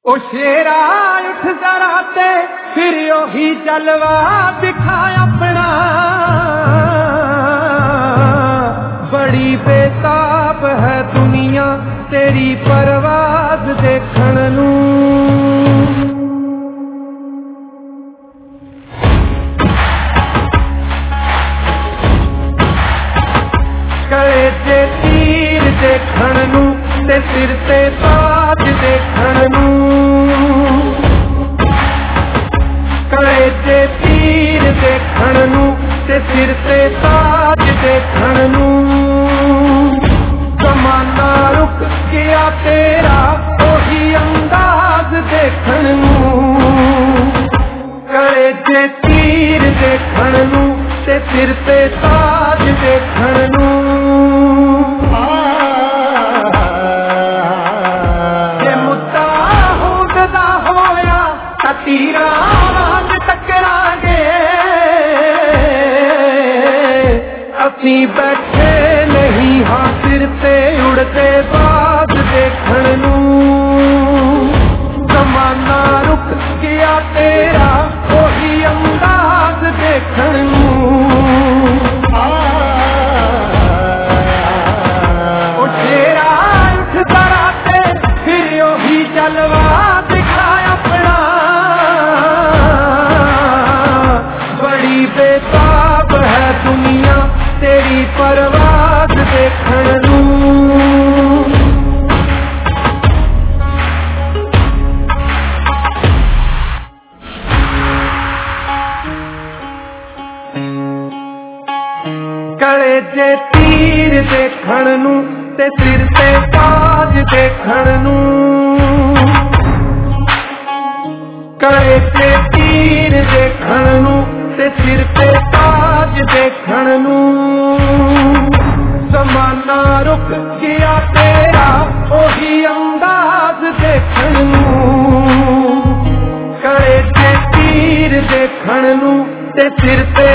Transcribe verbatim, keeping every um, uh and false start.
ओ शेरा उठ जरा ते फिर ओही जलवा दिखा अपना, बड़ी बेताब है दुनिया तेरी परवाज देखण नू। गले चे तीर देखण नू ते सिर ते ताज देखण नू, गले चे तीर देखण नू ते सिर ते ताज देखण नू। जमाना रुक गया तेरा ओही अंदाज देखण नू, गले चे तीर देखण नू ते सिर ते ताज देखण नू। तीरा वांग टकरांगे असी बैठे नहीं हाँ सिर ते उड़ते बाज देखण नू। जमाना रुक गया तेरा ओही अंदाज देखण नू। ओ शेरा उठ जरा ते फिर ओही जलवा दिखा अपना, बेताब है दुनिया तेरी परवाज देखण नू। गले जे तीर देखण नू ते सिर ते ताज देखण नू, गले जे तीर देखण नू ते सिर ते ताज देखण नू। जमाना रुक गया तेरा ओही अंदाज देखण नू, गले ते तीर देखण नू ते सिर ते